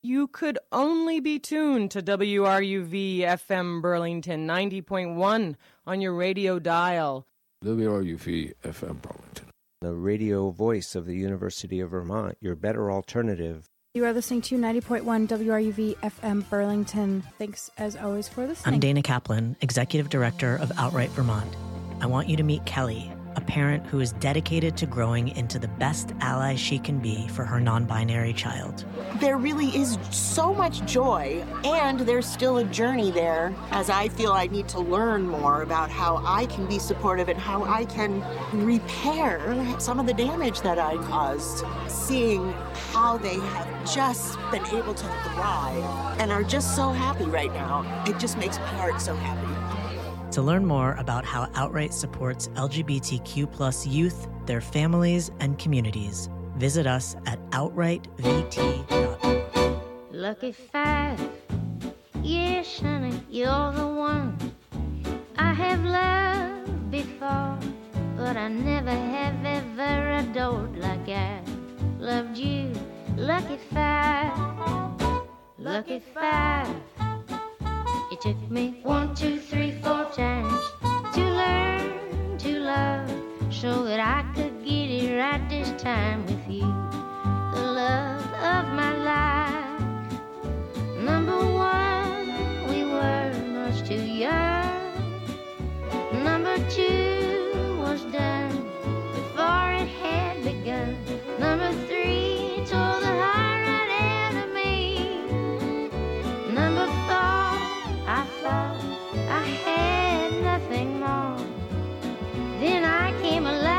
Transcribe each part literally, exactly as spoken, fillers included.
you could only be tuned to W R U V F M Burlington ninety point one on your radio dial. W R U V F M Burlington, the radio voice of the University of Vermont, your better alternative. You are listening to ninety point one W R U V F M Burlington. Thanks, as always, for listening. I'm Dana Kaplan, Executive Director of Outright Vermont. I want you to meet Kelly, a parent who is dedicated to growing into the best ally she can be for her non-binary child. There really is so much joy, and there's still a journey there, as I feel I need to learn more about how I can be supportive and how I can repair some of the damage that I caused. Seeing how they have just been able to thrive and are just so happy right now, it just makes my heart so happy. To learn more about how Outright supports L G B T Q plus youth, their families, and communities, visit us at outright v t dot org. Lucky five, yes, honey, you're the one I have loved before, but I never have ever adored like I loved you. Lucky five, lucky five. It took me one, two, three, four times to learn to love, so that I could get it right this time with you. The love of my life. Number one, we were much too young. Number two was done before it had begun. Number three tore the heart right out of me. Number four, I thought I had nothing more. Then I came alive.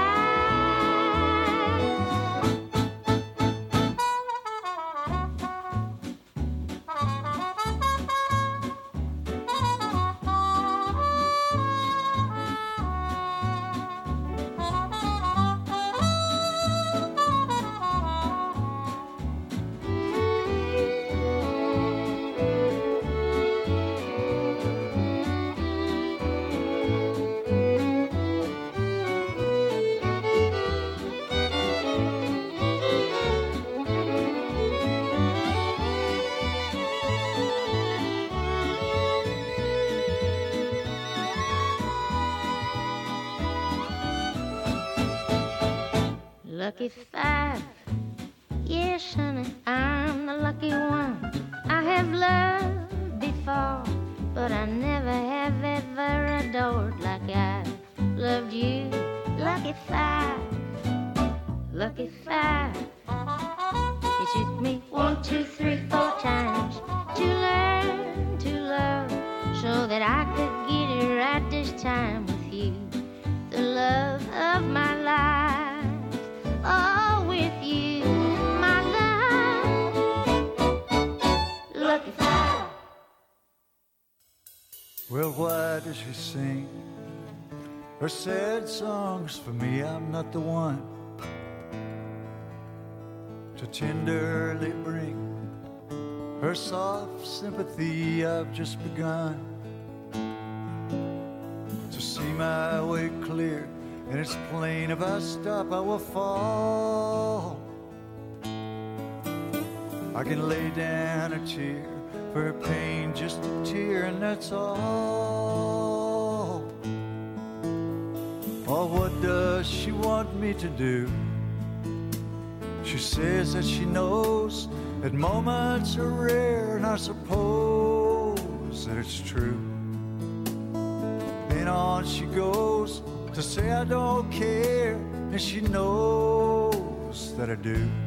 Lucky five, yes, honey, I'm the lucky one. I have loved before, but I never have ever adored like I loved you. Lucky five, lucky five. It took me one, two, three, four times to learn to love, so that I could get it right this time with you. The love of my life. Oh, with you, my love. Lucky five. Well, why does she sing her sad songs for me? I'm not the one to tenderly bring her soft sympathy. I've just begun to see my way clear, and it's plain if I stop I will fall. I can lay down a tear for her pain, just a tear, and that's all. Oh, what does she want me to do? She says that she knows that moments are rare, and I suppose that it's true. Then on she goes to say I don't care, and she knows that I do.